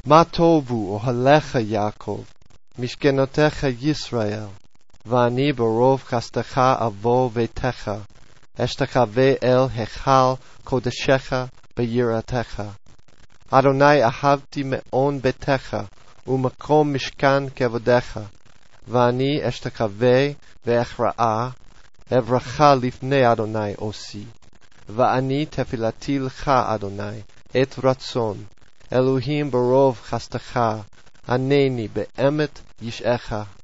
מה טובו אוהליך יעקב, משכנותיך ישראל, ואני ברוב חסדך אבוא ביתך, אשתחווה אל היכל קודשך ביראתך. אדוני אהבתי מעון ביתך, ומקום משכן כבודך, ואני אשתחווה ואכרעה, אברכה לפני אדוני עושי, ואני תפילתי לך אדוני, את רצון, אלוהים ברוב חסדך, ענני באמת ישעך.